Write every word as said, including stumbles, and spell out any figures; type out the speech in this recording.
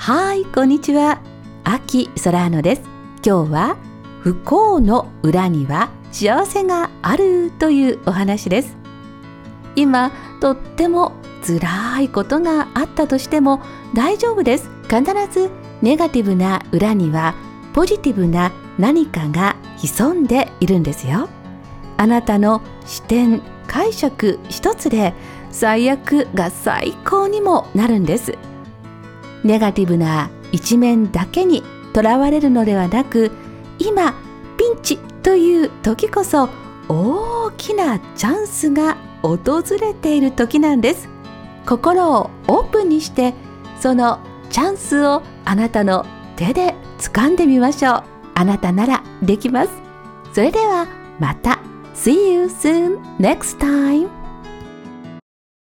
はい、こんにちは。秋ソラーノです。今日は不幸の裏には幸せがあるというお話です。今とっても辛いことがあったとしても大丈夫です。必ずネガティブな裏にはポジティブな何かが潜んでいるんですよ。あなたの視点、解釈一つで最悪が最高にもなるんです。ネガティブな一面だけにとらわれるのではなく、今ピンチという時こそ大きなチャンスが訪れている時なんです。心をオープンにしてそのチャンスをあなたの手で掴んでみましょう。あなたならできます。それではまた See you soon next time.